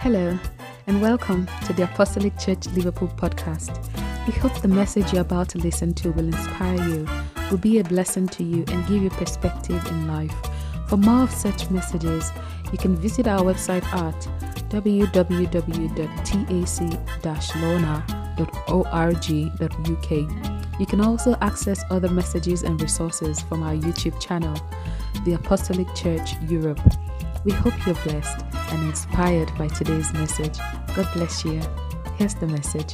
Hello, and welcome to the Apostolic Church Liverpool podcast. We hope the message you're about to listen to will inspire you, will be a blessing to you, and give you perspective in life. For more of such messages, you can visit our website at www.tac-lorna.org.uk. You can also access other messages and resources from our YouTube channel, The Apostolic Church Europe. We hope you're blessed and inspired by today's message. God bless you. Here's the message.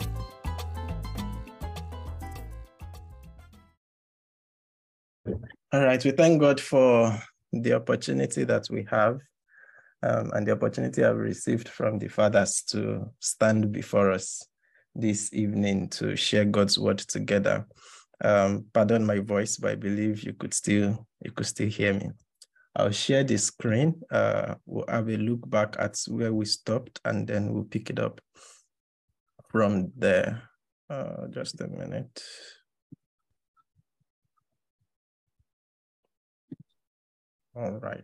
All right, we thank God for the opportunity that we have and the opportunity I've received from the fathers to stand before us this evening to share God's word together. Pardon my voice, but I believe you could still hear me. I'll share the screen. We'll have a look back at where we stopped, and then we'll pick it up from there. Just a minute. All right.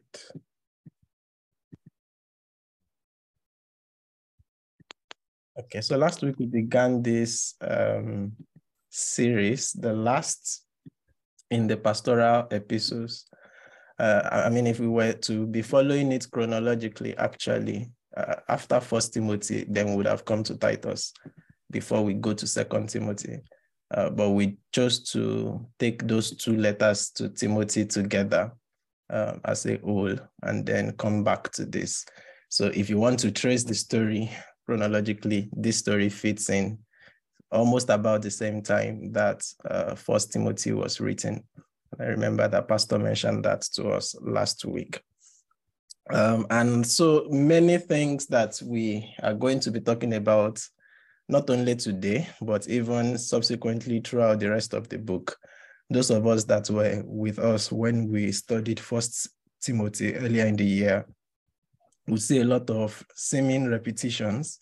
Okay, so last week we began this series, the last in the pastoral epistles. If we were to be following it chronologically, actually, after 1 Timothy, then we would have come to Titus before we go to 2 Timothy. But we chose to take those two letters to Timothy together as a whole, and then come back to this. So if you want to trace the story chronologically, this story fits in almost about the same time that 1 Timothy was written. I remember that Pastor mentioned that to us last week. And so many things that we are going to be talking about, not only today, but even subsequently throughout the rest of the book. Those of us that were with us when we studied 1 Timothy earlier in the year, we see a lot of seeming repetitions,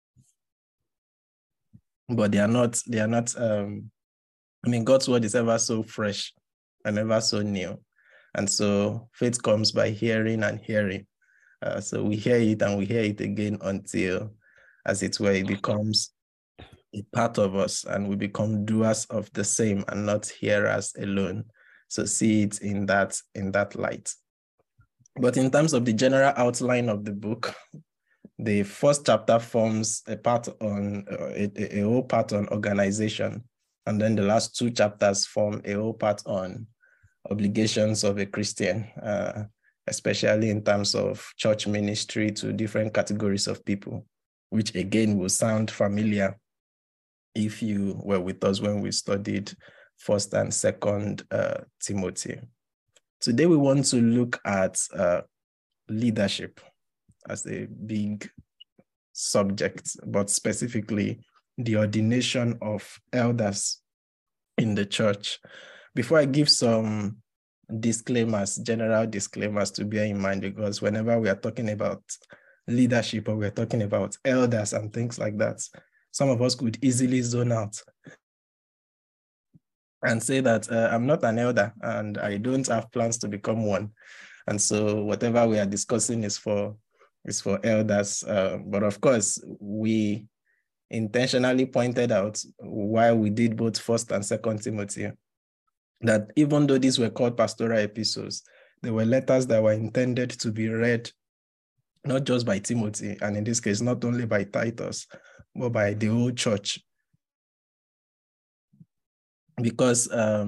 but they are not, God's word is ever so fresh and ever so new. And so faith comes by hearing and hearing. So we hear it and we hear it again until, as it were, it becomes a part of us and we become doers of the same and not hearers alone. So see it in that light. But in terms of the general outline of the book, the first chapter forms a part on a whole part on organization. And then the last two chapters form a whole part on obligations of a Christian, especially in terms of church ministry to different categories of people, which again will sound familiar if you were with us when we studied 1 and 2 Timothy. Today we want to look at leadership as a big subject, but specifically the ordination of elders in the church. Before I give some disclaimers, general disclaimers to bear in mind, because whenever we are talking about leadership or we're talking about elders and things like that, some of us could easily zone out and say that I'm not an elder and I don't have plans to become one. And so whatever we are discussing is for elders. But of course, we intentionally pointed out while we did both 1 and 2 Timothy, that even though these were called pastoral epistles, they were letters that were intended to be read not just by Timothy, and in this case, not only by Titus, but by the whole church. Because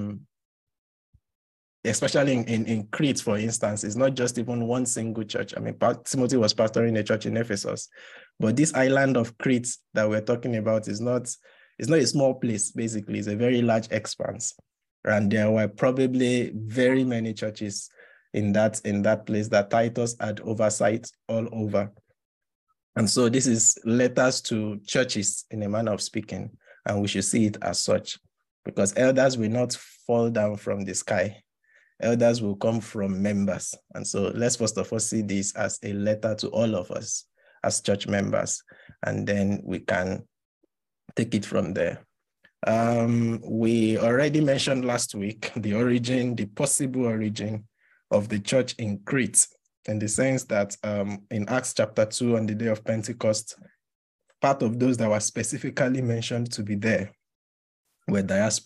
especially in Crete, for instance, it's not just even one single church. Timothy was pastoring a church in Ephesus, but this island of Crete that we're talking about is not a small place, basically. It's a very large expanse. And there were probably very many churches in that place that Titus had oversight all over. And so this is letters to churches in a manner of speaking, and we should see it as such, because elders will not fall down from the sky. Elders will come from members. And so let's first of all see this as a letter to all of us as church members, and then we can take it from there. We already mentioned last week the possible origin of the church in Crete. in the sense that in Acts chapter 2, on the day of Pentecost, part of those that were specifically mentioned to be there were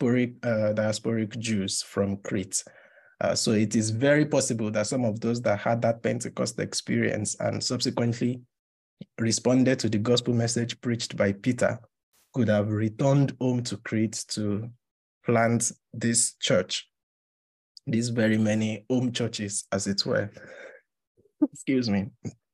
diasporic Jews from Crete. So it is very possible that some of those that had that Pentecost experience and subsequently responded to the gospel message preached by Peter could have returned home to Crete to plant this church, these very many home churches, as it were. Excuse me.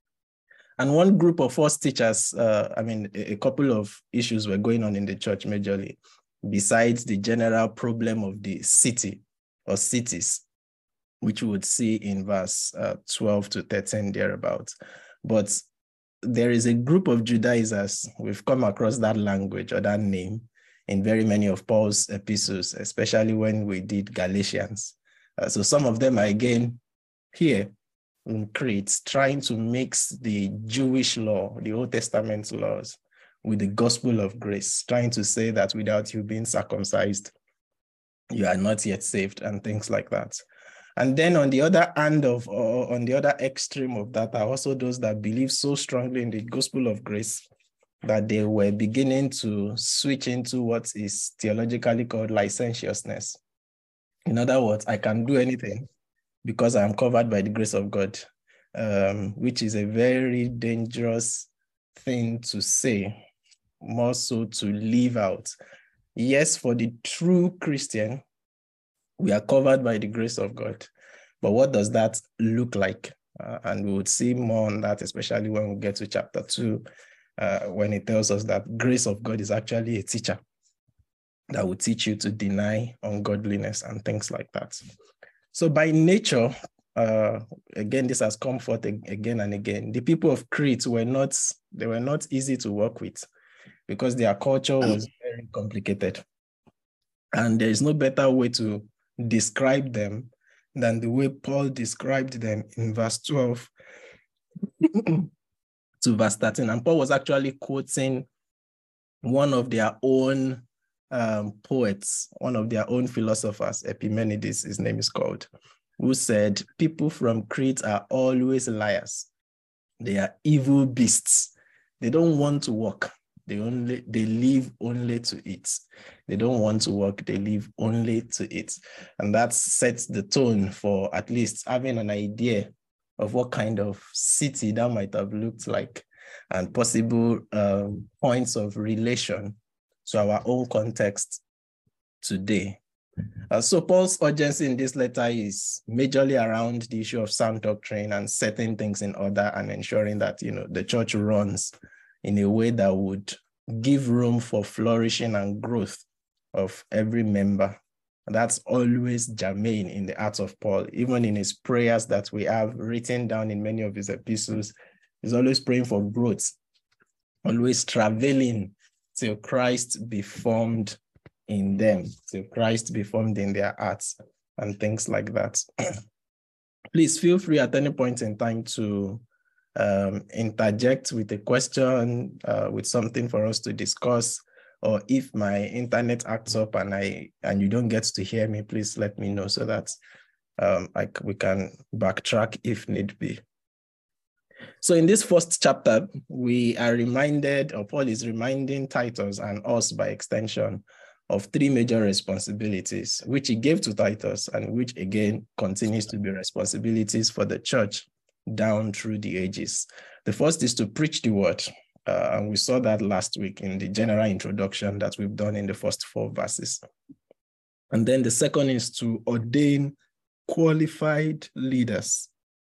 And one group of false teachers, a couple of issues were going on in the church majorly, besides the general problem of the city or cities, which we would see in verse 12 to 13 thereabouts. But there is a group of Judaizers, we've come across that language or that name in very many of Paul's epistles, especially when we did Galatians. So some of them are again here in Crete, trying to mix the Jewish law, the Old Testament laws, with the gospel of grace, trying to say that without you being circumcised, you are not yet saved, and things like that. And then on the other hand on the other extreme of that are also those that believe so strongly in the gospel of grace that they were beginning to switch into what is theologically called licentiousness. In other words, I can do anything because I am covered by the grace of God, which is a very dangerous thing to say, more so to leave out. Yes, for the true Christian, we are covered by the grace of God. But what does that look like? And we would see more on that, especially when we get to chapter 2, when it tells us that grace of God is actually a teacher that will teach you to deny ungodliness and things like that. So by nature, again, this has come forth again and again. The people of Crete were not easy to work with because their culture was very complicated. And there is no better way to describe them than the way Paul described them in verse 12 to verse 13. And Paul was actually quoting one of their own poets, one of their own philosophers, Epimenides, his name is called, who said, people from Crete are always liars. They are evil beasts. They don't want to work. They live only to eat. They don't want to work. They live only to eat. And that sets the tone for at least having an idea of what kind of city that might have looked like and possible points of relation to our own context today. So Paul's urgency in this letter is majorly around the issue of sound doctrine and setting things in order and ensuring that, the church runs in a way that would give room for flourishing and growth of every member. And that's always germane in the heart of Paul. Even in his prayers that we have written down in many of his epistles, he's always praying for growth, always traveling till Christ be formed in them, till Christ be formed in their hearts and things like that. Please feel free at any point in time to interject with a question, with something for us to discuss, or if my internet acts up and you don't get to hear me, please let me know so that we can backtrack if need be. So in this first chapter, we are reminded, or Paul is reminding Titus and us by extension, of three major responsibilities, which he gave to Titus and which again continues to be responsibilities for the church down through the ages. The first is to preach the word. And we saw that last week in the general introduction that we've done in the first 4 verses. And then the second is to ordain qualified leaders.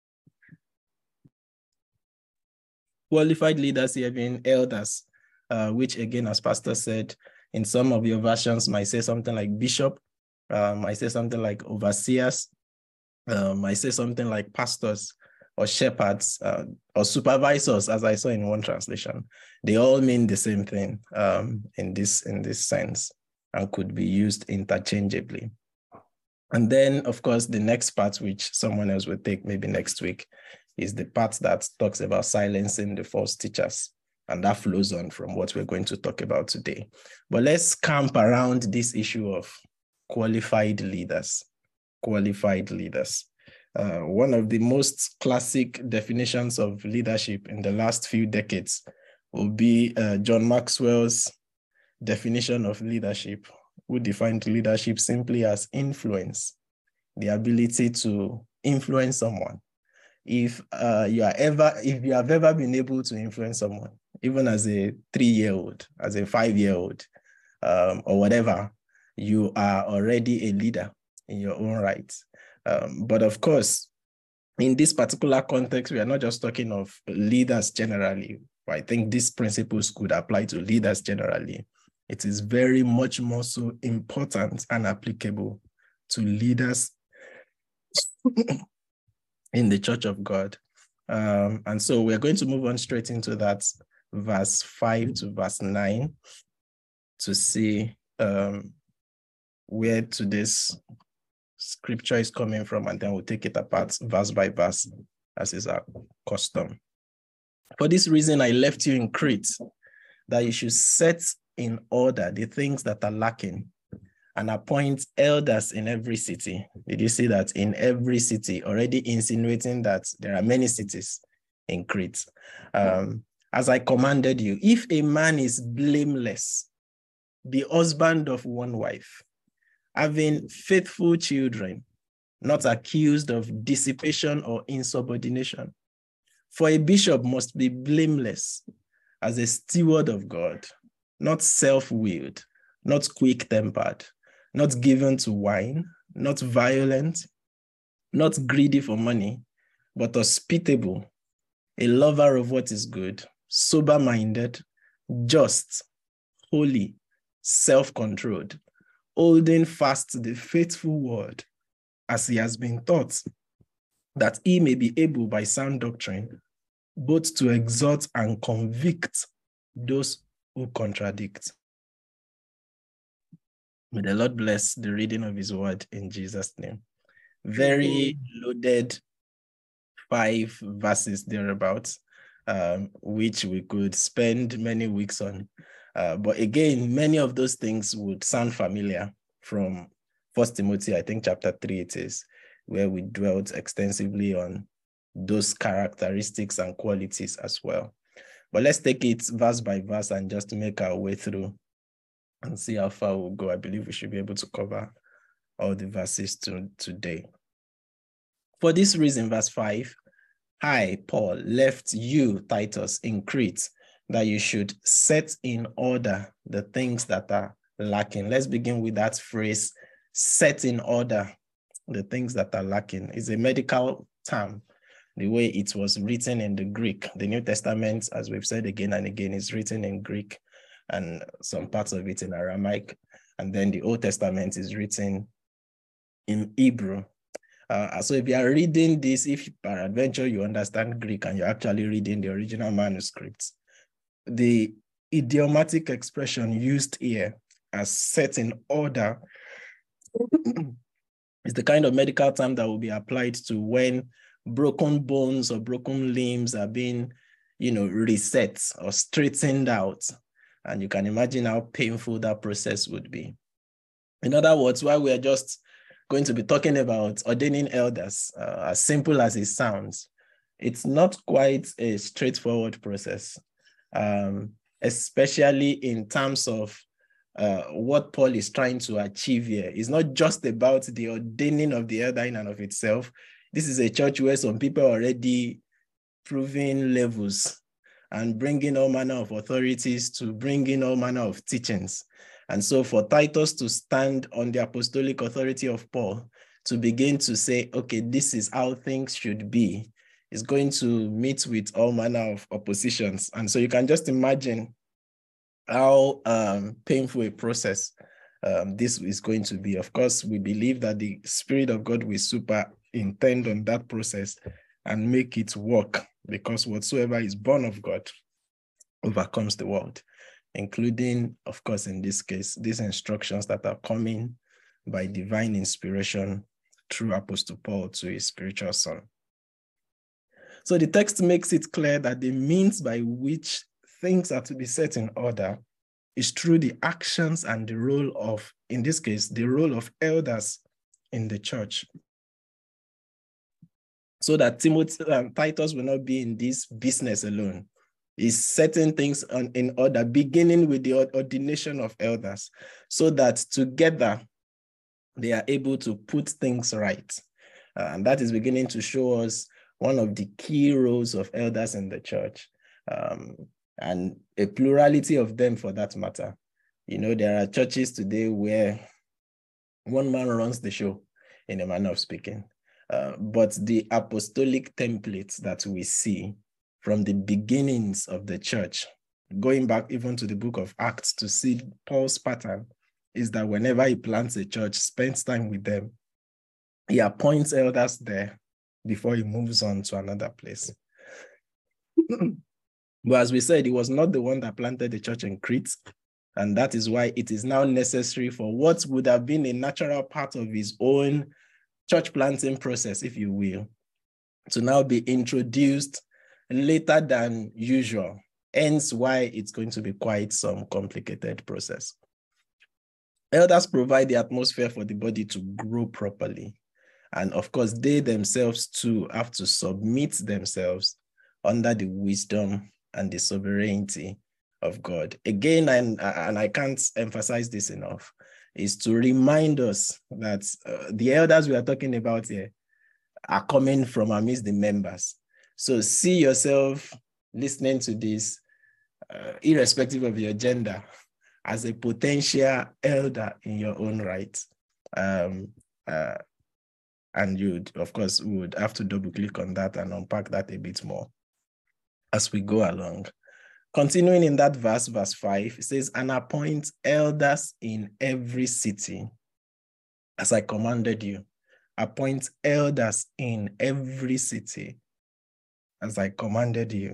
Qualified leaders here being elders, which again, as Pastor said, in some of your versions might say something like bishop, might say something like overseers, might say something like pastors or shepherds or supervisors, as I saw in one translation. They all mean the same thing in this sense and could be used interchangeably. And then, of course, the next part, which someone else will take maybe next week, is the part that talks about silencing the false teachers. And that flows on from what we're going to talk about today. But let's camp around this issue of qualified leaders. Qualified leaders. One of the most classic definitions of leadership in the last few decades will be John Maxwell's definition of leadership, who defined leadership simply as influence, the ability to influence someone. If you have ever been able to influence someone, even as a 3-year-old, as a 5-year-old, or whatever, you are already a leader in your own right. But of course, in this particular context, we are not just talking of leaders generally. I think these principles could apply to leaders generally. It is very much more so important and applicable to leaders in the Church of God. And so we're going to move on straight into that, verse 5 to verse 9, to see where today's scripture is coming from, and then we'll take it apart verse by verse, as is our custom. For this reason, I left you in Crete, that you should set in order the things that are lacking, and appoint elders in every city. Did you see that? In every city, already insinuating that there are many cities in Crete. As I commanded you, if a man is blameless, the husband of one wife, having faithful children, not accused of dissipation or insubordination. For a bishop must be blameless as a steward of God, not self-willed, not quick-tempered, not given to wine, not violent, not greedy for money, but hospitable, a lover of what is good, sober-minded, just, holy, self-controlled, holding fast the faithful word as he has been taught, that he may be able by sound doctrine both to exhort and convict those who contradict. May the Lord bless the reading of his word in Jesus' name. Very loaded 5 verses thereabouts, which we could spend many weeks on. But again, many of those things would sound familiar from 1 Timothy, I think chapter 3 it is, where we dwelt extensively on those characteristics and qualities as well. But let's take it verse by verse and just make our way through and see how far we'll go. I believe we should be able to cover all the verses today. For this reason, verse 5, I, Paul, left you, Titus, in Crete, that you should set in order the things that are lacking. Let's begin with that phrase, set in order the things that are lacking. It's a medical term, the way it was written in the Greek. The New Testament, as we've said again and again, is written in Greek and some parts of it in Aramaic. And then the Old Testament is written in Hebrew. So if you are reading this, if peradventure you understand Greek and you're actually reading the original manuscripts, the idiomatic expression used here as set in order is the kind of medical term that will be applied to when broken bones or broken limbs are being, reset or straightened out. And you can imagine how painful that process would be. In other words, while we are just going to be talking about ordaining elders, as simple as it sounds, it's not quite a straightforward process, especially in terms of what Paul is trying to achieve here. It's not just about the ordaining of the elder in and of itself. This is a church where some people are already proving levels and bringing all manner of authorities to bring in all manner of teachings. And so for Titus to stand on the apostolic authority of Paul, to begin to say, okay, this is how things should be, is going to meet with all manner of oppositions. And so you can just imagine how painful a process this is going to be. Of course, we believe that the Spirit of God will superintend on that process and make it work, because whatsoever is born of God overcomes the world, including, of course, in this case, these instructions that are coming by divine inspiration through Apostle Paul to his spiritual son. So the text makes it clear that the means by which things are to be set in order is through the actions and the role of, in this case, the role of elders in the church. so that Timothy and Titus will not be in this business alone. Is setting things in order, beginning with the ordination of elders, so that together they are able to put things right. And that is beginning to show us one of the key roles of elders in the church, and a plurality of them for that matter. You know, there are churches today where one man runs the show, in a manner of speaking. But the apostolic templates that we see from the beginnings of the church, going back even to the book of Acts to see Paul's pattern, is that whenever he plants a church, spends time with them, he appoints elders there before he moves on to another place. But as we said, he was not the one that planted the church in Crete. And that is why it is now necessary for what would have been a natural part of his own church planting process, if you will, to now be introduced later than usual. Hence why it's going to be quite some complicated process. Elders provide the atmosphere for the body to grow properly. And of course, they themselves too have to submit themselves under the wisdom and the sovereignty of God. Again, and I can't emphasize this enough, is to remind us that the elders we are talking about here are coming from amidst the members. So see yourself listening to this, irrespective of your gender, as a potential elder in your own right. And you, of course, would have to double click on that and unpack that a bit more as we go along. Continuing in that verse 5, it says, and appoint elders in every city, as I commanded you. Appoint elders in every city, as I commanded you.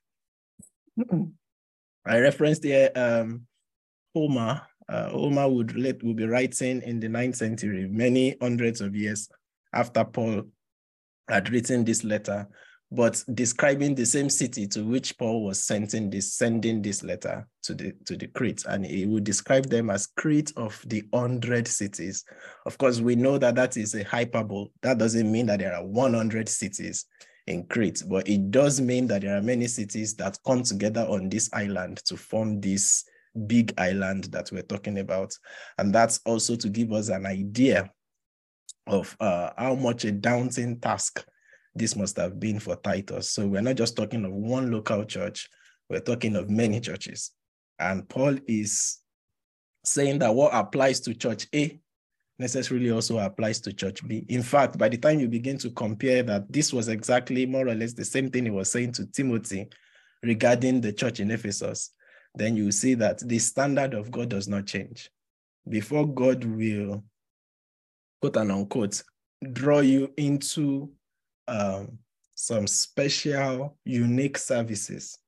I referenced here Homer. Homer would be writing in the 9th century, many hundreds of years after Paul had written this letter, but describing the same city to which Paul was sending this letter to the Crete, and he would describe them as Crete of the 100 cities. Of course, we know that that is a hyperbole. That doesn't mean that there are 100 cities in Crete, but it does mean that there are many cities that come together on this island to form this big island that we're talking about. And that's also to give us an idea of how much a daunting task this must have been for Titus. So we're not just talking of one local church, we're talking of many churches. And Paul is saying that what applies to church A necessarily also applies to church B. In fact, by the time you begin to compare that, this was exactly more or less the same thing he was saying to Timothy regarding the church in Ephesus, then you see that the standard of God does not change. Before God will, quote and unquote, draw you into some special, unique services,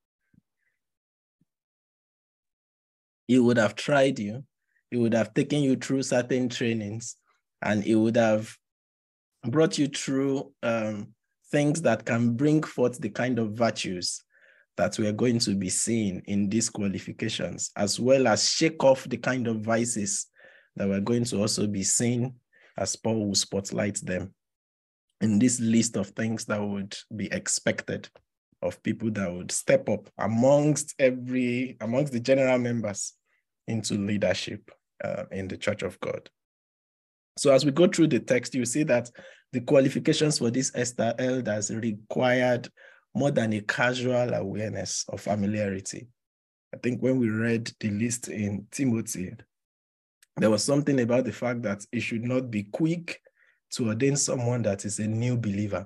he would have tried you, he would have taken you through certain trainings, and he would have brought you through things that can bring forth the kind of virtues that we are going to be seeing in these qualifications, as well as shake off the kind of vices that we're going to also be seeing as Paul will spotlight them in this list of things that would be expected of people that would step up amongst the general members into leadership in the Church of God. So as we go through the text, you see that the qualifications for these elders required more than a casual awareness or familiarity. I think when we read the list in Timothy, there was something about the fact that it should not be quick to ordain someone that is a new believer.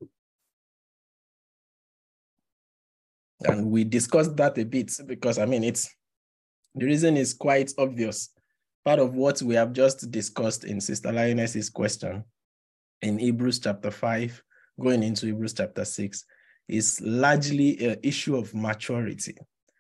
And we discussed that a bit because, I mean, the reason is quite obvious. Part of what we have just discussed in Sister Lioness's question in Hebrews chapter 5, going into Hebrews chapter 6, is largely an issue of maturity.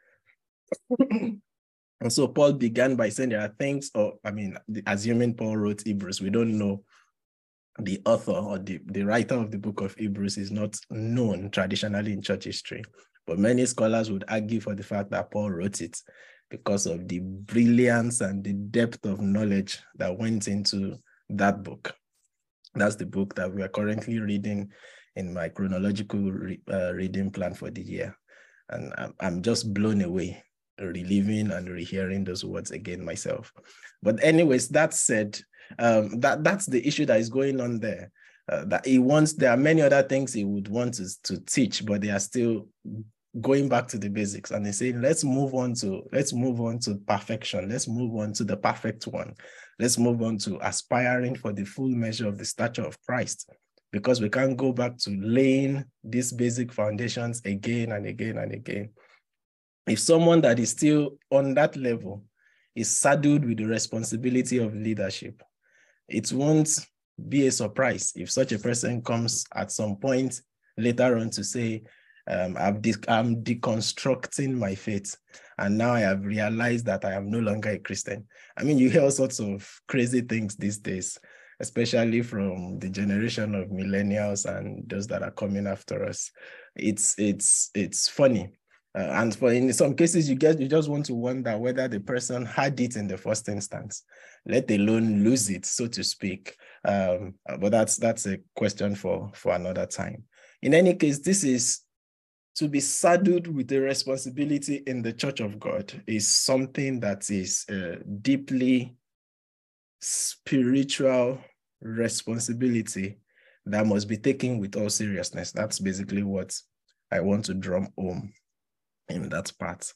And so Paul began by saying there are things, assuming Paul wrote Hebrews, we don't know. The author or the writer of the book of Hebrews is not known traditionally in church history, but many scholars would argue for the fact that Paul wrote it because of the brilliance and the depth of knowledge that went into that book. That's the book that we are currently reading in my chronological reading plan for the year. And I'm just blown away, reliving and rehearing those words again myself. But anyways, that said, that's the issue that is going on there. That he wants, there are many other things he would want to teach, but they are still going back to the basics. And they say, let's move on to perfection. Let's move on to the perfect one. Let's move on to aspiring for the full measure of the stature of Christ, because we can't go back to laying these basic foundations again and again and again. If someone that is still on that level is saddled with the responsibility of leadership, it won't be a surprise if such a person comes at some point later on to say, I'm deconstructing my faith, and now I have realized that I am no longer a Christian. I mean, you hear all sorts of crazy things these days, especially from the generation of millennials and those that are coming after us. It's funny. And in some cases, you just want to wonder whether the person had it in the first instance, let alone lose it, so to speak. But that's a question for another time. In any case, this is to be saddled with the responsibility in the Church of God is something that is deeply spiritual responsibility that must be taken with all seriousness. That's basically what I want to drum home in that part.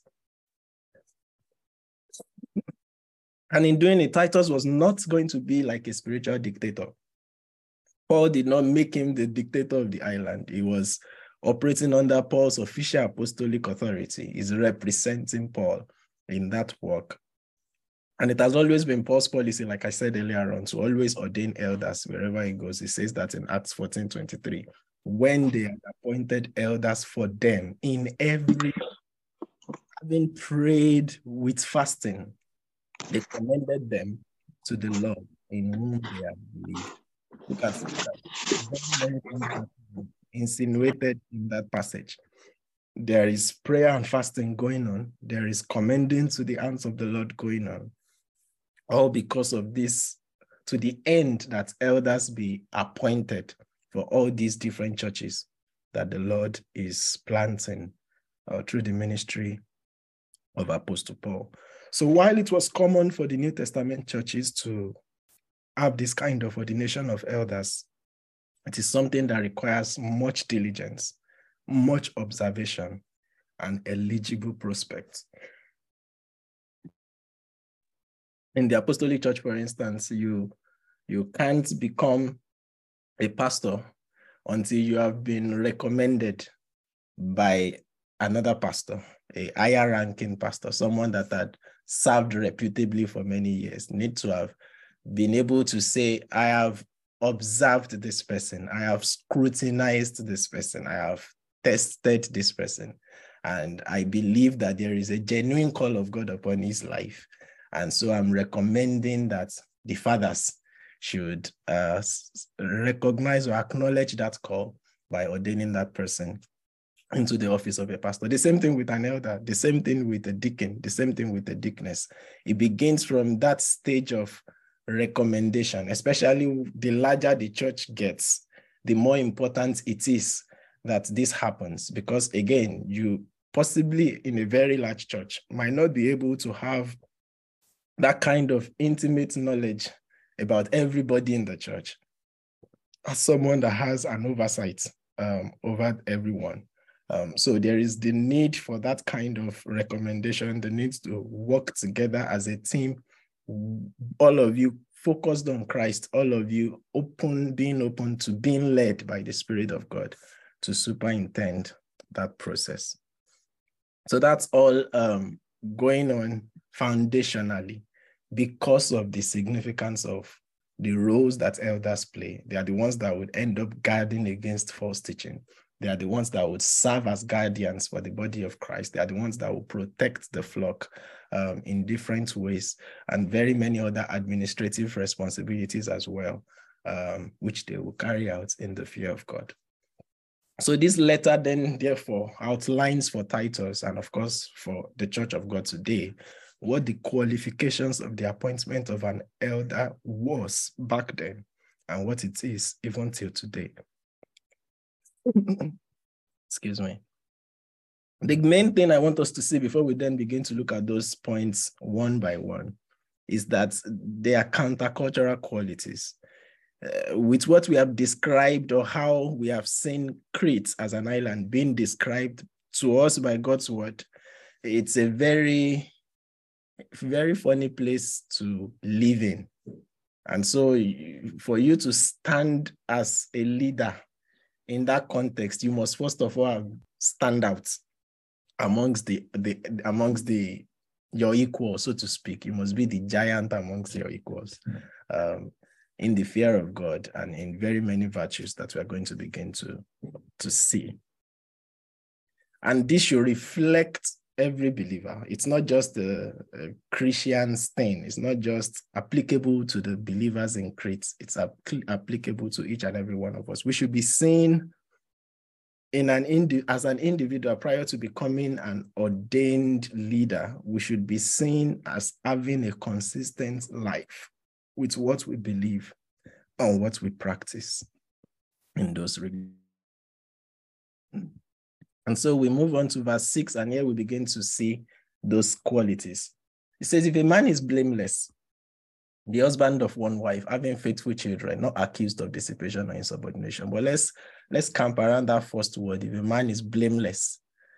And in doing it, Titus was not going to be like a spiritual dictator. Paul did not make him the dictator of the island. He was operating under Paul's official apostolic authority. He's representing Paul in that work. And it has always been Paul's policy, like I said earlier on, to always ordain elders wherever he goes. He says that in Acts 14:23, when they had appointed elders for them in every, having prayed with fasting, they commended them to the Lord in whom they have believed. Look at that. Insinuated in that passage. There is prayer and fasting going on. There is commending to the hands of the Lord going on. All because of this, to the end that elders be appointed for all these different churches that the Lord is planting through the ministry of Apostle Paul. So while it was common for the New Testament churches to have this kind of ordination of elders, it is something that requires much diligence, much observation, and eligible prospects. In the Apostolic Church, for instance, you can't become a pastor until you have been recommended by another pastor, a higher ranking pastor, someone that had served reputably for many years. Need to have been able to say, I have observed this person, I have scrutinized this person, I have tested this person, and I believe that there is a genuine call of God upon his life. And so I'm recommending that the fathers should recognize or acknowledge that call by ordaining that person into the office of a pastor. The same thing with an elder, the same thing with a deacon, the same thing with a deaconess. It begins from that stage of recommendation, especially the larger the church gets, the more important it is that this happens. Because again, you possibly in a very large church might not be able to have that kind of intimate knowledge about everybody in the church as someone that has an oversight over everyone. So there is the need for that kind of recommendation, the need to work together as a team, all of you focused on Christ, all of you being open to being led by the Spirit of God to superintend that process. So that's all going on foundationally because of the significance of the roles that elders play. They are the ones that would end up guarding against false teaching. They are the ones that would serve as guardians for the body of Christ. They are the ones that will protect the flock in different ways, and very many other administrative responsibilities as well, which they will carry out in the fear of God. So this letter then, therefore, outlines for Titus and, of course, for the Church of God today, what the qualifications of the appointment of an elder was back then and what it is even till today. Excuse me. The main thing I want us to see before we then begin to look at those points one by one is that they are countercultural qualities. With what we have described, or how we have seen Crete as an island being described to us by God's word, it's a very, very funny place to live in. And so for you to stand as a leader in that context, you must first of all stand out amongst your equals, so to speak. You must be the giant amongst your equals, in the fear of God and in very many virtues that we are going to begin to see. And this should reflect every believer. It's not just a Christian thing. It's not just applicable to the believers in Crete. It's applicable to each and every one of us. We should be seen as an individual prior to becoming an ordained leader. We should be seen as having a consistent life with what we believe and what we practice in those regards. And so we move on to verse 6, and here we begin to see those qualities. It says, if a man is blameless, the husband of one wife, having faithful children, not accused of dissipation or insubordination. But let's camp around that first word. If a man is blameless,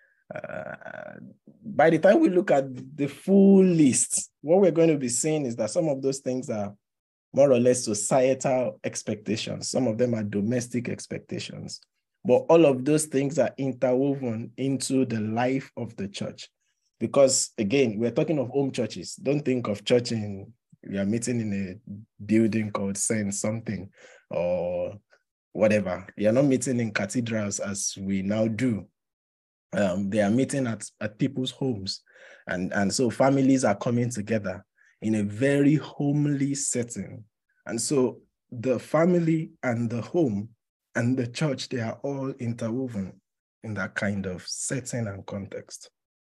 by the time we look at the full list, what we're going to be seeing is that some of those things are more or less societal expectations. Some of them are domestic expectations. But all of those things are interwoven into the life of the church. Because again, we're talking of home churches. Don't think of church we are meeting in a building called Saint something or whatever. We are not meeting in cathedrals as we now do. They are meeting at people's homes. And so families are coming together in a very homely setting. And so the family and the home and the church, they are all interwoven in that kind of setting and context.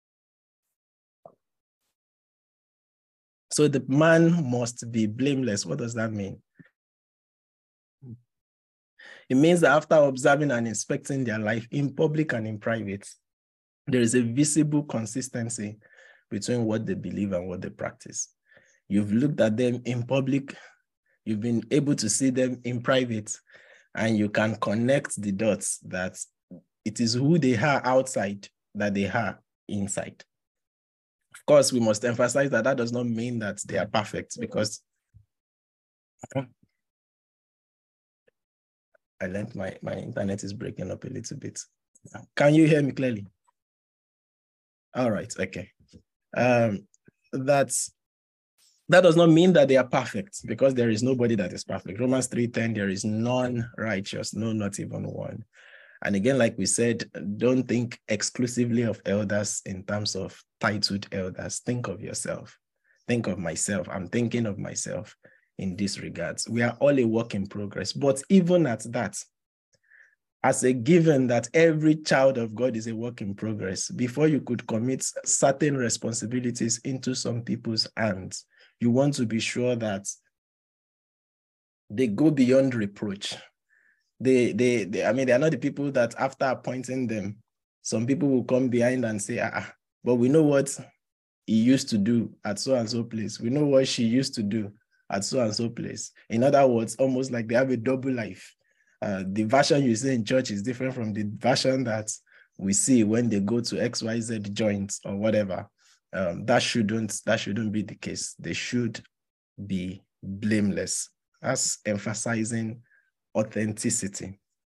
So the man must be blameless. What does that mean? It means that after observing and inspecting their life in public and in private, there is a visible consistency between what they believe and what they practice. You've looked at them in public, you've been able to see them in private, and you can connect the dots that it is who they are outside that they are inside. Of course, we must emphasize that that does not mean that they are perfect, because I learned my internet is breaking up a little bit. Can you hear me clearly? All right, okay. That does not mean that they are perfect, because there is nobody that is perfect. Romans 3:10, there is none righteous, no, not even one. And again, like we said, don't think exclusively of elders in terms of titled elders. Think of yourself. Think of myself. I'm thinking of myself in these regards. We are all a work in progress. But even at that, as a given that every child of God is a work in progress, before you could commit certain responsibilities into some people's hands, you want to be sure that they go beyond reproach. They are not the people that after appointing them, some people will come behind and say, but we know what he used to do at so-and-so place. We know what she used to do at so-and-so place. In other words, almost like they have a double life. The version you see in church is different from the version that we see when they go to XYZ joints or whatever. That shouldn't be the case. They should be blameless. That's emphasizing authenticity.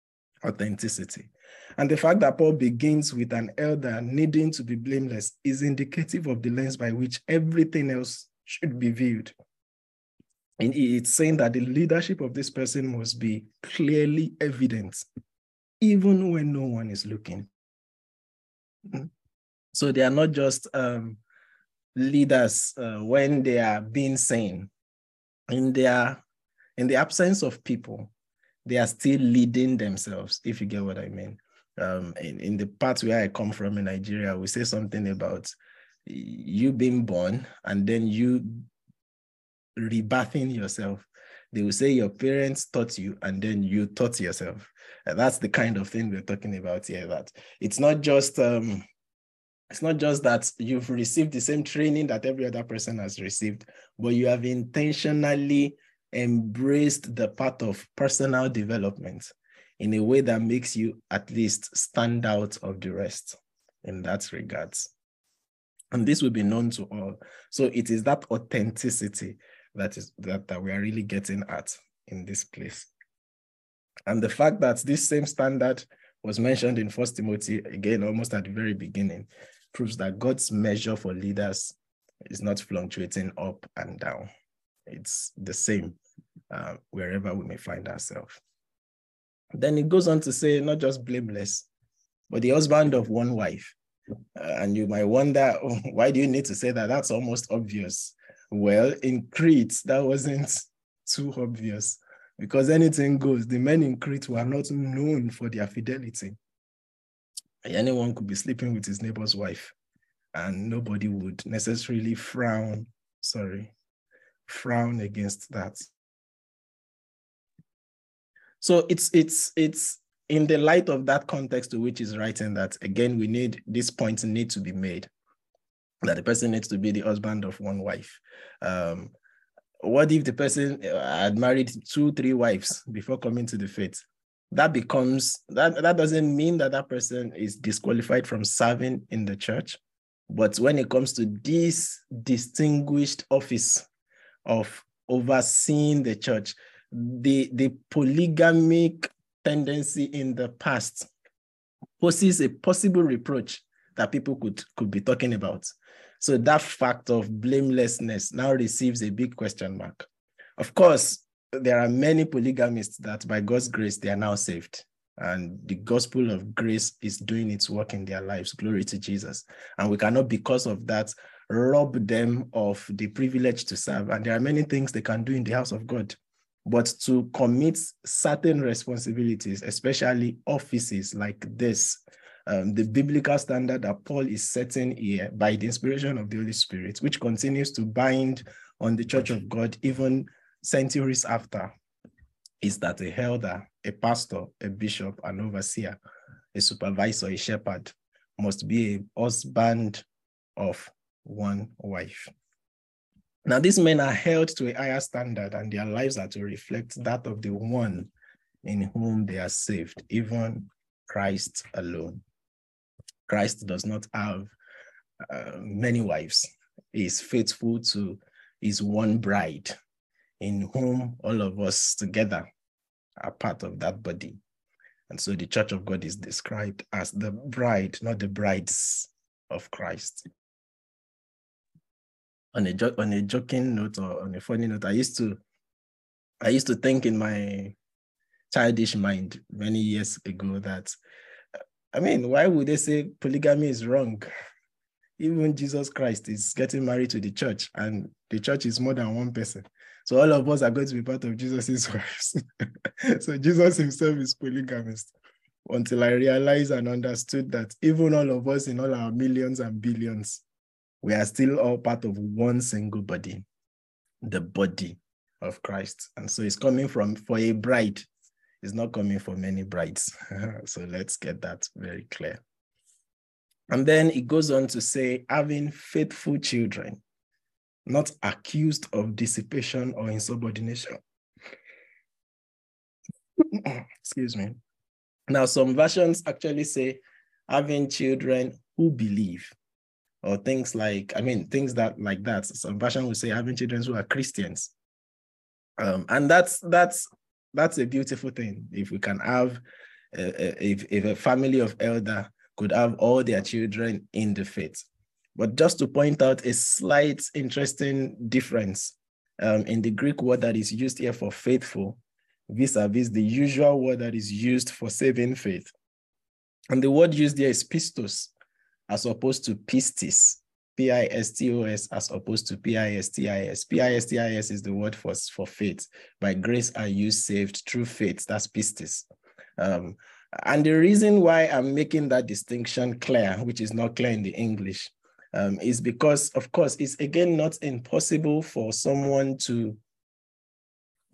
And the fact that Paul begins with an elder needing to be blameless is indicative of the lens by which everything else should be viewed. And it's saying that the leadership of this person must be clearly evident, even when no one is looking. So they are not just leaders when they are being seen. In the absence of people, they are still leading themselves, if you get what I mean. In the part where I come from in Nigeria, we say something about you being born and then you rebirthing yourself. They will say your parents taught you and then you taught yourself. And that's the kind of thing we're talking about here. That it's not just that you've received the same training that every other person has received, but you have intentionally embraced the path of personal development in a way that makes you at least stand out of the rest in that regards. And this will be known to all. So it is that authenticity that we are really getting at in this place. And the fact that this same standard was mentioned in 1 Timothy, again, almost at the very beginning, proves that God's measure for leaders is not fluctuating up and down. It's the same wherever we may find ourselves. Then it goes on to say, not just blameless, but the husband of one wife. And you might wonder, why do you need to say that? That's almost obvious. Well, in Crete, that wasn't too obvious because anything goes. The men in Crete were not known for their fidelity. Anyone could be sleeping with his neighbor's wife and nobody would necessarily frown against that. So it's in the light of that context to which he's writing that, again, these points need to be made, that the person needs to be the husband of one wife. What if the person had married 2-3 wives before coming to the faith? That doesn't mean that person is disqualified from serving in the church. But when it comes to this distinguished office of overseeing the church, the polygamic tendency in the past poses a possible reproach that people could be talking about. So that fact of blamelessness now receives a big question mark. Of course, there are many polygamists that by God's grace, they are now saved. And the gospel of grace is doing its work in their lives. Glory to Jesus. And we cannot, because of that, rob them of the privilege to serve. And there are many things they can do in the house of God. But to commit certain responsibilities, especially offices like this, the biblical standard that Paul is setting here by the inspiration of the Holy Spirit, which continues to bind on the church of God even centuries after, is that a elder, a pastor, a bishop, an overseer, a supervisor, a shepherd must be a husband of one wife. Now, these men are held to a higher standard and their lives are to reflect that of the one in whom they are saved, even Christ alone. Christ does not have many wives. He is faithful to his one bride, in whom all of us together are part of that body. And so the church of God is described as the bride, not the brides of Christ. On a joking note or on a funny note, I used to think in my childish mind many years ago that, why would they say polygamy is wrong? Even Jesus Christ is getting married to the church, and the church is more than one person. So all of us are going to be part of Jesus's wives. So Jesus himself is polygamist. Until I realized and understood that even all of us in all our millions and billions, we are still all part of one single body, the body of Christ. And so it's coming for a bride. It's not coming for many brides. So let's get that very clear. And then it goes on to say, having faithful children, not accused of dissipation or insubordination. Excuse me. Now, some versions actually say having children who believe, or things like that. Some version will say having children who are Christians. And that's a beautiful thing. If we can have, if a family of elder could have all their children in the faith. But just to point out a slight interesting difference in the Greek word that is used here for faithful, vis-a-vis the usual word that is used for saving faith. And the word used here is pistos, as opposed to pistis, P-I-S-T-O-S, as opposed to P-I-S-T-I-S. P-I-S-T-I-S is the word for faith. By grace are you saved through faith. That's pistis. And the reason why I'm making that distinction clear, which is not clear in the English, is because, of course, it's again not impossible for someone to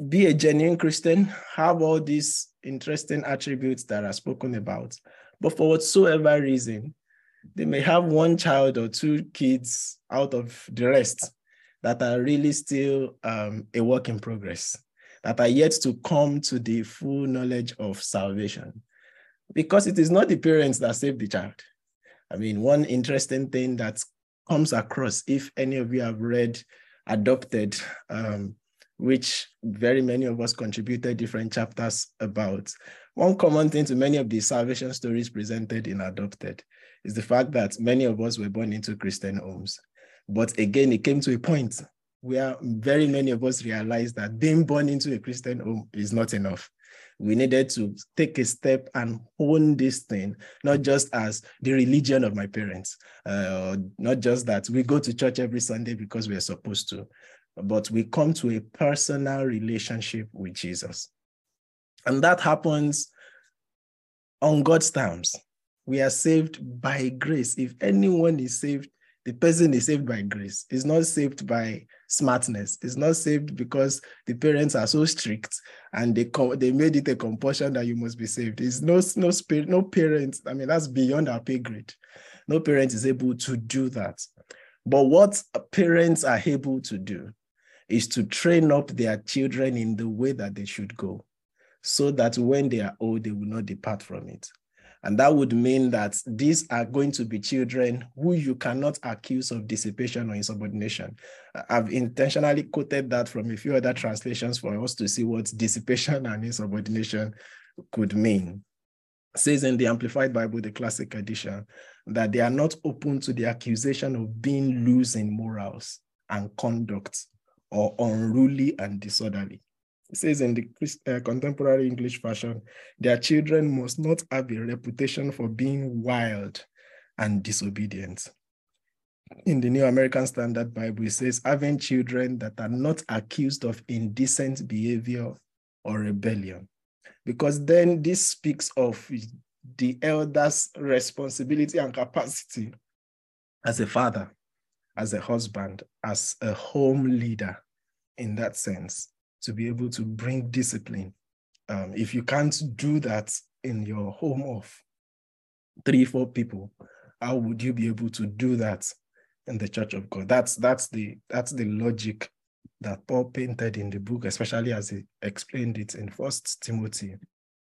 be a genuine Christian, have all these interesting attributes that are spoken about, but for whatsoever reason, they may have one child or two kids out of the rest that are really still a work in progress, that are yet to come to the full knowledge of salvation. Because it is not the parents that save the child. I mean, one interesting thing that comes across, if any of you have read Adopted, which very many of us contributed different chapters about, one common thing to many of the salvation stories presented in Adopted is the fact that many of us were born into Christian homes. But again, it came to a point where very many of us realized that being born into a Christian home is not enough. We needed to take a step and hone this thing, not just as the religion of my parents, not just that we go to church every Sunday because we are supposed to, but we come to a personal relationship with Jesus. And that happens on God's terms. We are saved by grace. If anyone is saved, the person is saved by grace. It's not saved by smartness. It's not saved because the parents are so strict and they made it a compulsion that you must be saved. It's no parent. I mean, that's beyond our pay grade. No parent is able to do that. But what parents are able to do is to train up their children in the way that they should go, so that when they are old, they will not depart from it. And that would mean that these are going to be children who you cannot accuse of dissipation or insubordination. I've intentionally quoted that from a few other translations for us to see what dissipation and insubordination could mean. It says in the Amplified Bible, the Classic Edition, that they are not open to the accusation of being loose in morals and conduct or unruly and disorderly. It says in the contemporary English version, their children must not have a reputation for being wild and disobedient. In the New American Standard Bible, it says, having children that are not accused of indecent behavior or rebellion. Because then this speaks of the elder's responsibility and capacity as a father, as a husband, as a home leader in that sense, to be able to bring discipline. If you can't do that in your home of 3-4 people, how would you be able to do that in the church of God? That's the logic that Paul painted in the book, especially as he explained it in 1 Timothy,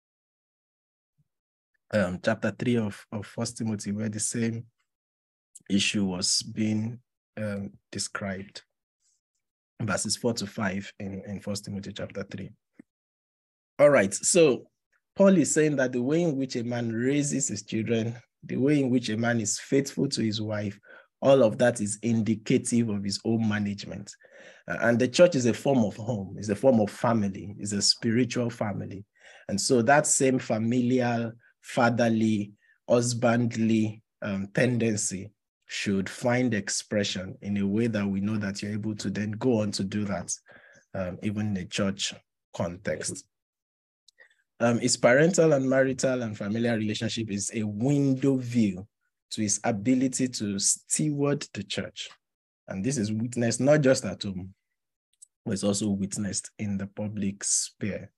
chapter 3 of 1 Timothy, where the same issue was being described. Verses 4-5 in 1 Timothy chapter 3. All right, so Paul is saying that the way in which a man raises his children, the way in which a man is faithful to his wife, all of that is indicative of his own management. And the church is a form of home, is a form of family, is a spiritual family. And so that same familial, fatherly, husbandly tendency should find expression in a way that we know that you're able to then go on to do that, even in a church context. His parental and marital and familiar relationship is a window view to his ability to steward the church. And this is witnessed not just at home, but it's also witnessed in the public sphere.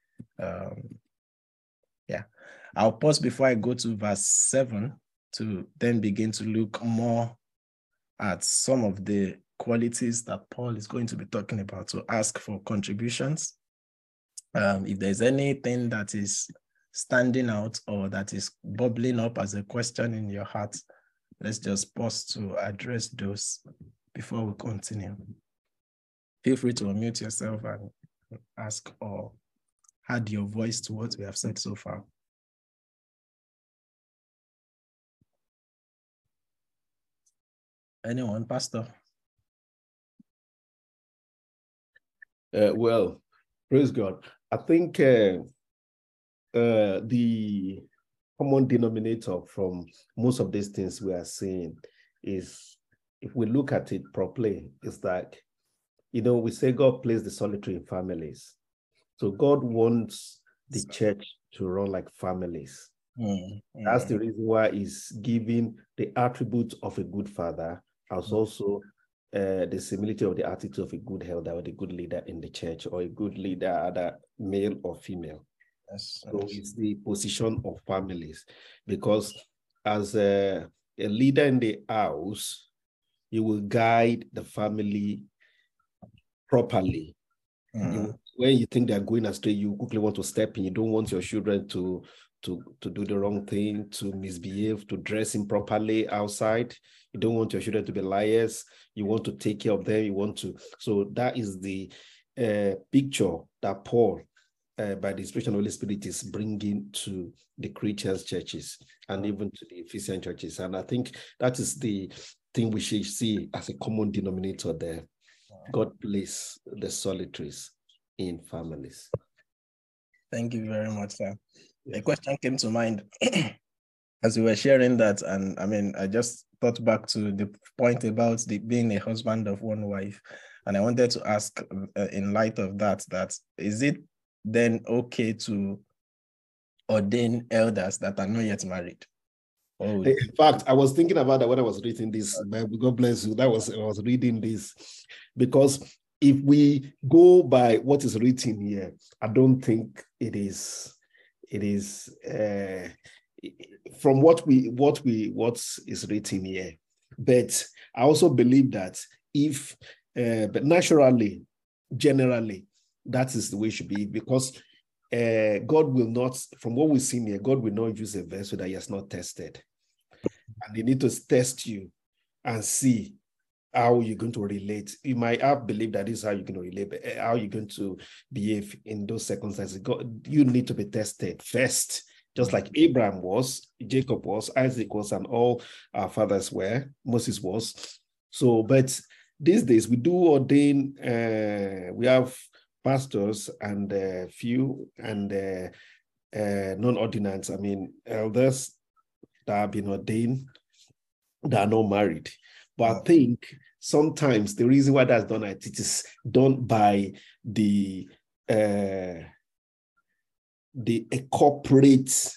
I'll pause before I go to verse 7 to then begin to look more at some of the qualities that Paul is going to be talking about, to ask for contributions. If there's anything that is standing out or that is bubbling up as a question in your heart, let's just pause to address those before we continue. Feel free to unmute yourself and ask or add your voice to what we have said so far. Anyone, Pastor? Well, praise God. I think the common denominator from most of these things we are seeing is, if we look at it properly, is that, we say God placed the solitary in families. So God wants the church to run like families. That's the reason why he's giving the attributes of a good father as also the similitude of the attitude of a good elder or a good leader in the church, or a good leader, either male or female. Yes. So it's the position of families, because as a leader in the house, you will guide the family properly. When you think they're going astray, you quickly want to step in. You don't want your children to do the wrong thing, to misbehave, to dress improperly outside. You don't want your children to be liars. You want to take care of them. You want to. So that is the picture that Paul, by the inspiration of the Holy Spirit, is bringing to the Christian churches and even to the Ephesian churches. And I think that is the thing we should see as a common denominator there. God bless the solitaries in families. Thank you very much, sir. A question came to mind as we were sharing that, and I mean, I just thought back to the point about being a husband of one wife, and I wanted to ask, in light of that, is it then okay to ordain elders that are not yet married? In fact, I was thinking about that when I was reading this. God bless you. I was reading this, because if we go by what is written here, I don't think it is from what is written here. But I also believe that but naturally, generally, that is the way it should be, because God will not, from what we've seen here, God will not use a vessel that he has not tested. And they need to test you and see how you're going to relate. You might have believed that this is how you're going to relate, but how you're going to behave in those circumstances. You need to be tested first, just like Abraham was, Jacob was, Isaac was, and all our fathers were, Moses was. So, but these days we do ordain, we have pastors and few and non-ordinants, I mean, elders that have been ordained that are not married. But I think sometimes the reason why that's done, it is done by the corporate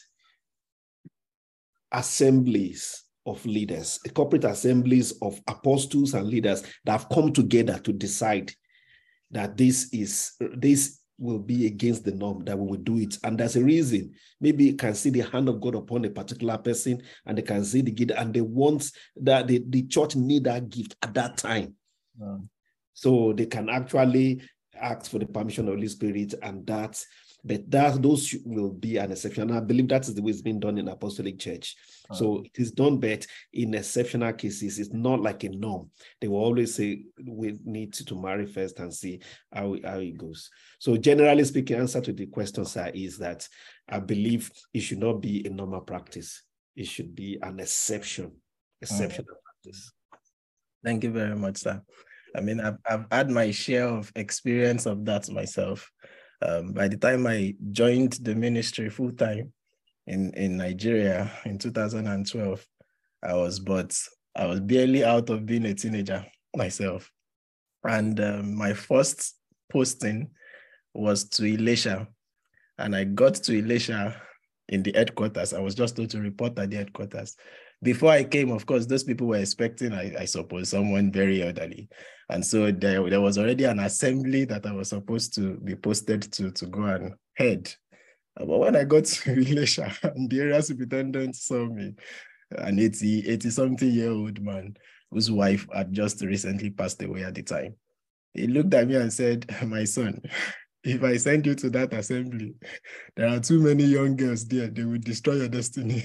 assemblies of leaders, corporate assemblies of apostles and leaders that have come together to decide that this will be against the norm, that we will do it. And there's a reason. Maybe you can see the hand of God upon a particular person, and they can see the gift, and they want that the church need that gift at that time. So they can actually ask for the permission of the Holy Spirit, and those will be an exception. And I believe that is the way it's been done in Apostolic Church. So it is done, but in exceptional cases, it's not like a norm. They will always say, we need to marry first and see how it goes. So generally speaking, answer to the question, sir, is that I believe it should not be a normal practice. It should be an exceptional practice. Thank you very much, sir. I mean, I've had my share of experience of that myself. By the time I joined the ministry full-time in Nigeria in 2012, I was barely out of being a teenager myself. And my first posting was to Elisha. And I got to Elisha in the headquarters. I was just told to report at the headquarters. Before I came, of course, those people were expecting, I suppose, someone very elderly. And so there was already an assembly that I was supposed to be posted to go and head. But when I got to Elisha, and the area superintendent saw me, an 80-something-year-old man whose wife had just recently passed away at the time. He looked at me and said, "My son, if I send you to that assembly, there are too many young girls there. They will destroy your destiny."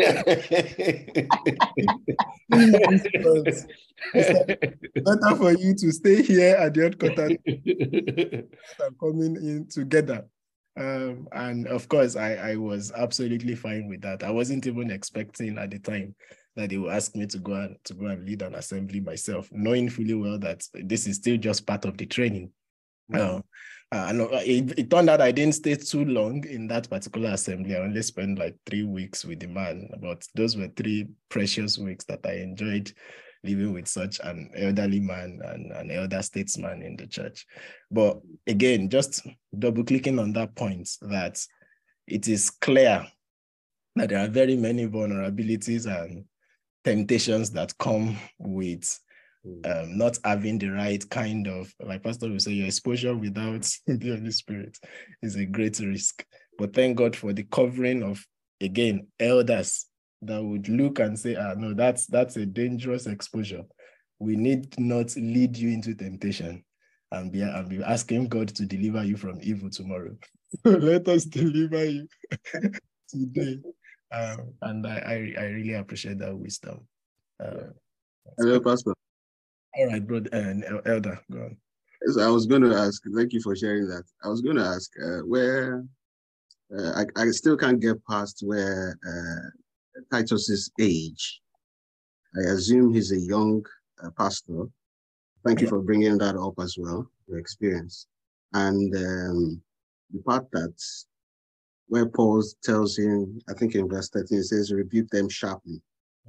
It's better for you to stay here at the headquarters and coming in together. And of course, I was absolutely fine with that. I wasn't even expecting at the time that they would ask me to go and lead an assembly myself, knowing fully well that this is still just part of the training. And it turned out I didn't stay too long in that particular assembly. I only spent like 3 weeks with the man, but those were 3 precious weeks that I enjoyed living with such an elderly man and an elder statesman in the church. But again, just double clicking on that point, that it is clear that there are very many vulnerabilities and temptations that come with not having the right kind of, like Pastor will say, your exposure without the Holy Spirit is a great risk. But thank God for the covering of, again, elders that would look and say, no, that's a dangerous exposure. We need not lead you into temptation and be asking God to deliver you from evil tomorrow. Let us deliver you today. And I really appreciate that wisdom. Hello, Pastor. All right, brother, Elder, go on. So I was going to ask, thank you for sharing that. I was going to ask where I still can't get past where Titus's age. I assume he's a young pastor. Thank you for bringing that up as well, your experience. And the part that where Paul tells him, I think in verse 13, it says, rebuke them sharply.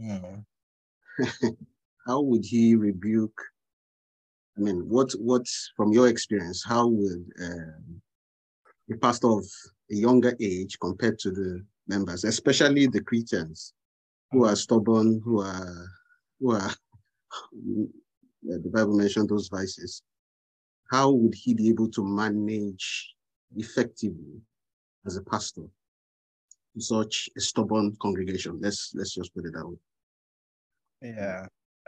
How would he rebuke? I mean, what from your experience, how would a pastor of a younger age compared to the members, especially the Christians who are stubborn, who are the Bible mentioned those vices, how would he be able to manage effectively as a pastor in such a stubborn congregation? Let's just put it that way. Yeah.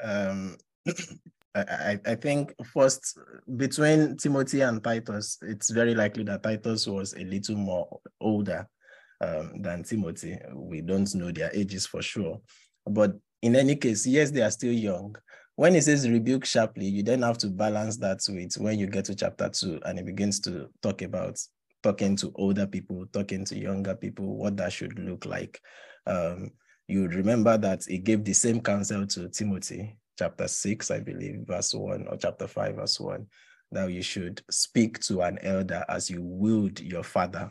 I think first, between Timothy and Titus, it's very likely that Titus was a little more older than Timothy. We don't know their ages for sure. But in any case, yes, they are still young. When it says rebuke sharply, you then have to balance that with when you get to chapter 2 and it begins to talk about talking to older people, talking to younger people, what that should look like. You would remember that he gave the same counsel to Timothy, chapter 6, I believe, verse 1, or chapter 5, verse 1, that you should speak to an elder as you would your father.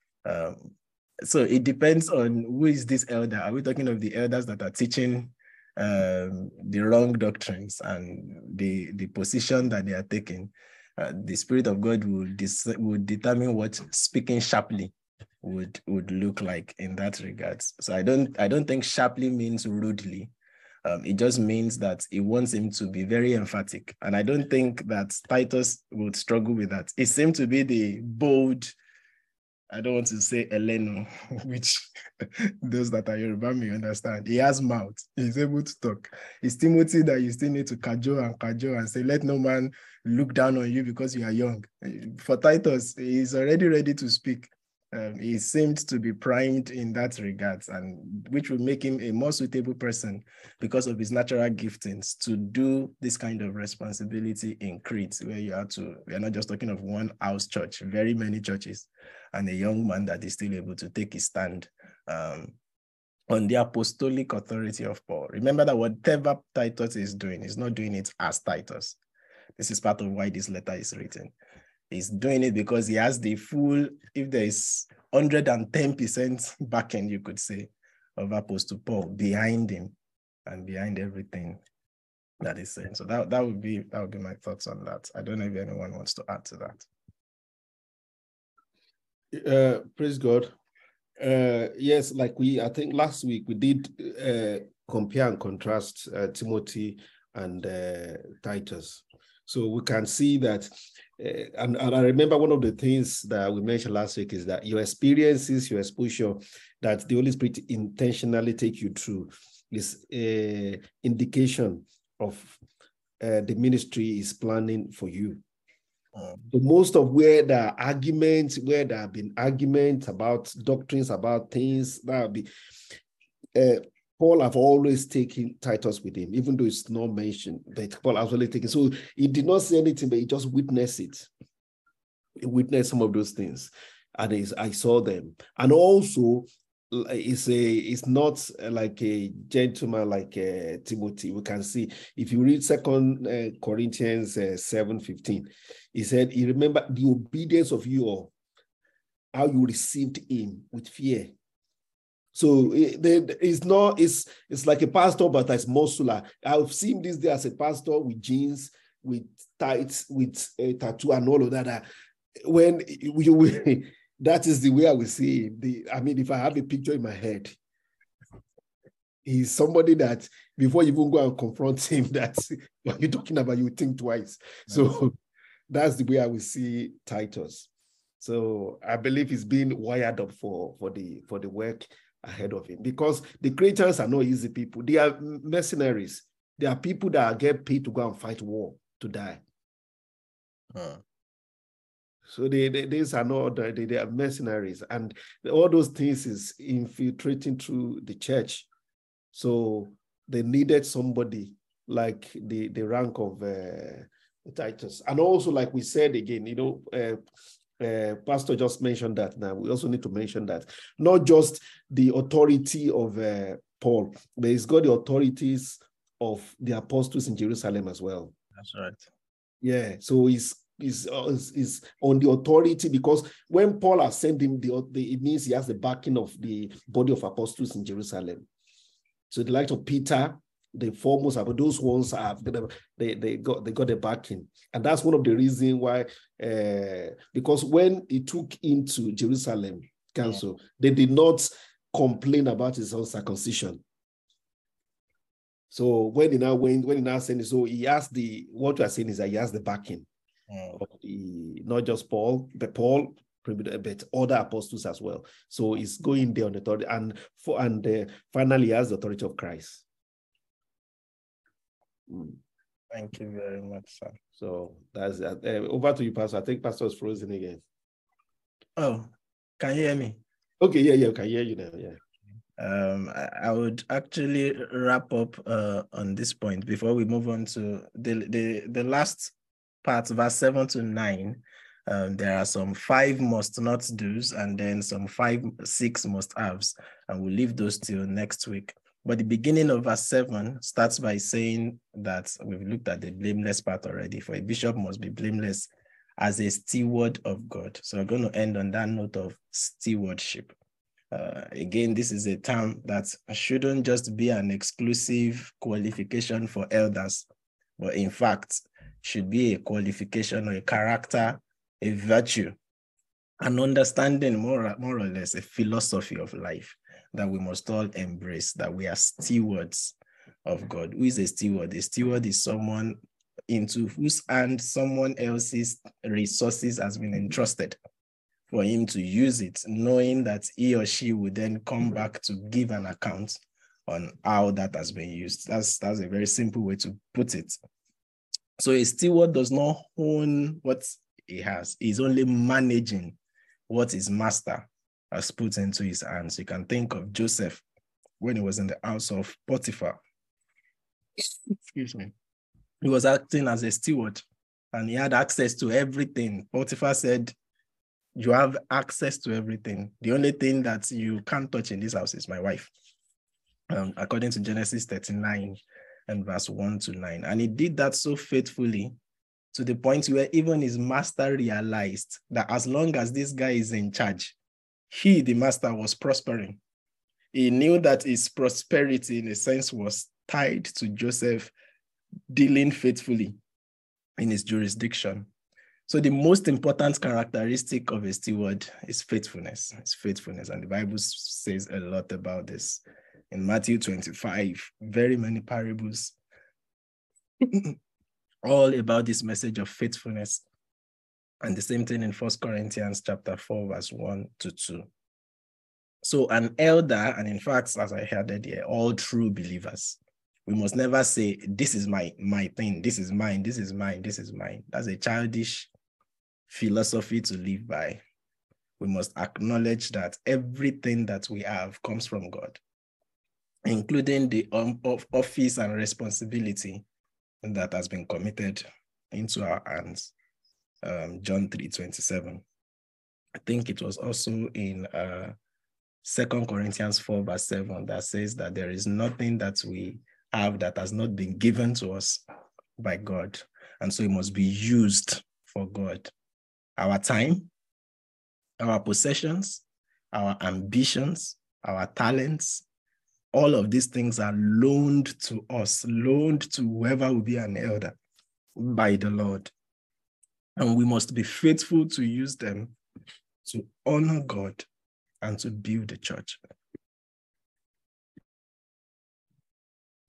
So it depends on who is this elder. Are we talking of the elders that are teaching the wrong doctrines and the position that they are taking? The Spirit of God would determine what speaking sharply would look like in that regard. So I don't think sharply means rudely. It just means that he wants him to be very emphatic. And I don't think that Titus would struggle with that. It seemed to be the bold, I don't want to say Eleno, which those that are Yoruba may understand. He has mouth. He's able to talk. It's Timothy that you still need to cajole and say, let no man look down on you because you are young. For Titus, he's already ready to speak. He seemed to be primed in that regard, and which will make him a more suitable person because of his natural giftings to do this kind of responsibility in Crete, where we are not just talking of one house church, very many churches, and a young man that is still able to take his stand on the apostolic authority of Paul. Remember that whatever Titus is doing, he's not doing it as Titus. This is part of why this letter is written. He's doing it because he has the full, if there is 110% backing, you could say, of Apostle Paul behind him and behind everything that he's saying. So that would be my thoughts on that. I don't know if anyone wants to add to that. Praise God. Yes, like I think last week we did compare and contrast Timothy and Titus. So we can see that, and I remember one of the things that we mentioned last week is that your experiences, your exposure, that the Holy Spirit intentionally take you through is an indication of the ministry is planning for you. So most of where there are arguments, where there have been arguments about doctrines, about things, that will be... Paul have always taken Titus with him, even though it's not mentioned, but Paul has always taken. So he did not say anything, but he just witnessed it. He witnessed some of those things, and I saw them. And also, it's not like a gentleman like Timothy. We can see if you read 2 Corinthians 7:15, he said, "He remember the obedience of you all, how you received him with fear." So it's like a pastor, but it's muscular. I've seen this day as a pastor with jeans, with tights, with a tattoo and all of that. When that is the way I will see him. I mean, if I have a picture in my head, he's somebody that before you even go and confront him that what you're talking about, you think twice. So that's the way I will see Titus. So I believe he's being wired up for the work ahead of him, because the Cretans are not easy people. They are mercenaries. They are people that get paid to go and fight war, to die. So these are not, they are mercenaries, and all those things is infiltrating through the church. So they needed somebody like the rank of Titus. And also, like we said again, Pastor just mentioned that. Now we also need to mention that not just the authority of Paul, but he's got the authorities of the apostles in Jerusalem as well. That's right. Yeah, so he's on the authority, because when Paul has sent him, it means he has the backing of the body of apostles in Jerusalem. So the likes of Peter, the foremost, but those ones they got the backing, and that's one of the reasons why. Because when he took into Jerusalem council, they did not complain about his own circumcision. So when he now saying it, so he has what you are saying is that he has the backing of not just Paul, but other apostles as well. So he's going there on the authority, and finally he has the authority of Christ. Thank you very much, sir. So that's over to you, Pastor. I think Pastor is frozen again. Oh, can you hear me? Okay, yeah, I can hear you now. Yeah. I would actually wrap up on this point before we move on to the last part, verse 7 to 9. There are some 5 must not do's, and then some 6 must haves, and we'll leave those till next week. But the beginning of verse 7 starts by saying that we've looked at the blameless part already. For a bishop must be blameless as a steward of God. So we're going to end on that note of stewardship. Again, this is a term that shouldn't just be an exclusive qualification for elders, but in fact, should be a qualification or a character, a virtue, an understanding, more or less, a philosophy of life that we must all embrace, that we are stewards of God. Who is a steward? A steward is someone into whose hand someone else's resources has been entrusted for him to use it, knowing that he or she would then come back to give an account on how that has been used. That's a very simple way to put it. So a steward does not own what he has. He's only managing what his master has put into his hands. You can think of Joseph when he was in the house of Potiphar. Excuse me. He was acting as a steward and he had access to everything. Potiphar said, you have access to everything. The only thing that you can't touch in this house is my wife. According to Genesis 39 and verse 1 to 9. And he did that so faithfully to the point where even his master realized that as long as this guy is in charge, he, the master, was prospering. He knew that his prosperity, in a sense, was tied to Joseph dealing faithfully in his jurisdiction. So the most important characteristic of a steward is faithfulness. It's faithfulness. And the Bible says a lot about this. In Matthew 25, very many parables, all about this message of faithfulness. And the same thing in 1 Corinthians chapter 4, verse 1 to 2. So an elder, and in fact, as I heard it here, all true believers, we must never say, this is my thing, this is mine, this is mine, this is mine. That's a childish philosophy to live by. We must acknowledge that everything that we have comes from God, including the office and responsibility that has been committed into our hands. John 3:27. I think it was also in 2 Corinthians 4, verse 7 that says that there is nothing that we have that has not been given to us by God. And so it must be used for God. Our time, our possessions, our ambitions, our talents, all of these things are loaned to us, loaned to whoever will be an elder by the Lord. And we must be faithful to use them to honor God and to build the church.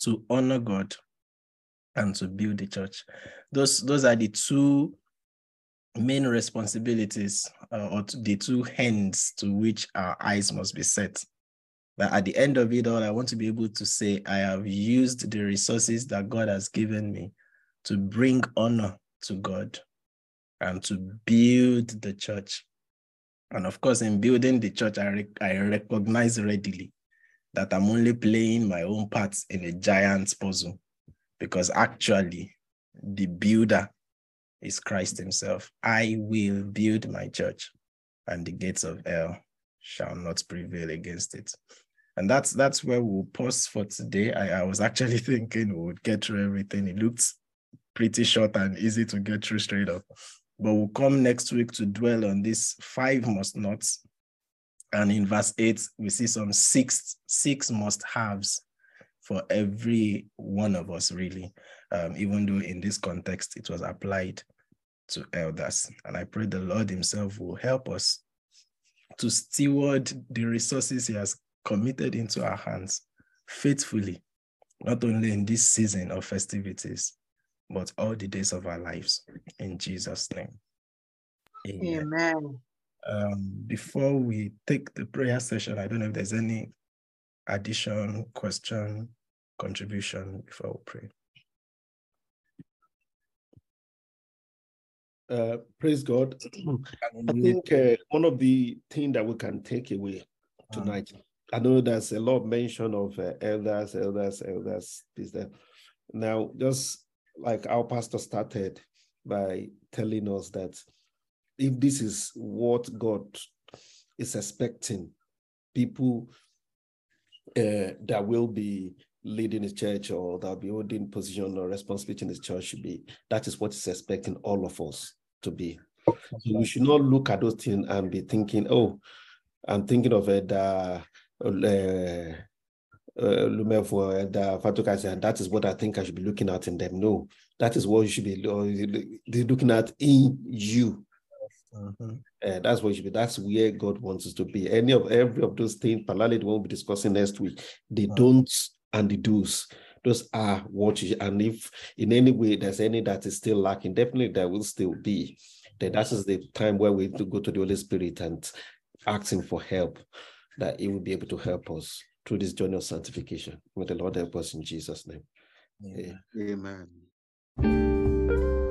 to honor God, and to build the church. Those are the two main responsibilities, or the two hands to which our eyes must be set. But at the end of it all, I want to be able to say, I have used the resources that God has given me to bring honor to God and to build the church. And of course, in building the church, I recognize readily that I'm only playing my own part in a giant puzzle, because actually the builder is Christ himself. I will build my church, and the gates of hell shall not prevail against it. And that's where we'll pause for today. I was actually thinking we would get through everything. It looked pretty short and easy to get through straight up. But we'll come next week to dwell on these 5 must-nots. And in verse 8, we see some six must-haves for every one of us, really, even though in this context, it was applied to elders. And I pray the Lord himself will help us to steward the resources he has committed into our hands faithfully, not only in this season of festivities, but all the days of our lives. In Jesus' name. Amen. Before we take the prayer session, I don't know if there's any addition, question, contribution before we pray. Praise God. I think one of the things that we can take away tonight, I know there's a lot of mention of elders, this, that. Now, just like our pastor started by telling us that if this is what God is expecting, people that will be leading his church or that will be holding position or responsibility in his church should be, that is what he's expecting all of us to be. So we should not look at those things and be thinking, oh, I'm thinking of it, that is what I think I should be looking at in them. No, that is what you should be looking at in you. That's what you should be. That's where God wants us to be. Every of those things, particularly the one we'll be discussing next week, the don'ts and the do's. Those are what you, and if in any way there's any that is still lacking, definitely there will still be. Then that is the time where we have to go to the Holy Spirit and asking for help, that He will be able to help us through this journey of sanctification. May the Lord help us in Jesus' name. Amen.